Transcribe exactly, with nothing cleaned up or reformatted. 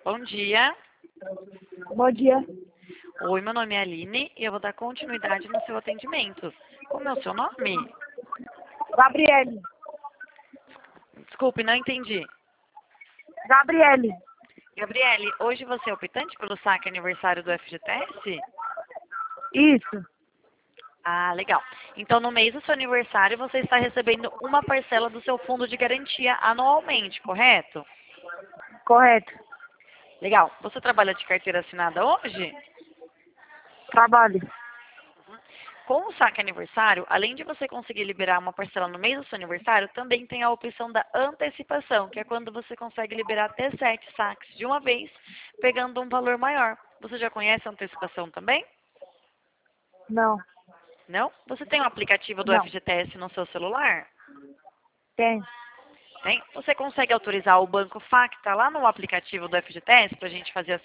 Bom dia. Bom dia. Oi, meu nome é Aline e eu vou dar continuidade no seu atendimento. Como é o seu nome? Gabriele. Desculpe, não entendi. Gabriele. Gabriele, hoje você é optante pelo saque aniversário do F G T S? Isso. Ah, legal. Então, no mês do seu aniversário, você está recebendo uma parcela do seu fundo de garantia anualmente, correto? Correto. Legal. Você trabalha de carteira assinada hoje? Trabalho. Com o saque aniversário, além de você conseguir liberar uma parcela no mês do seu aniversário, também tem a opção da antecipação, que é quando você consegue liberar até sete saques de uma vez, pegando um valor maior. Você já conhece a antecipação também? Não. Não? Você tem o aplicativo do Não. F G T S no seu celular? Tem. Tem? Você consegue autorizar o Banco Facta lá no aplicativo do F G T S para a gente fazer a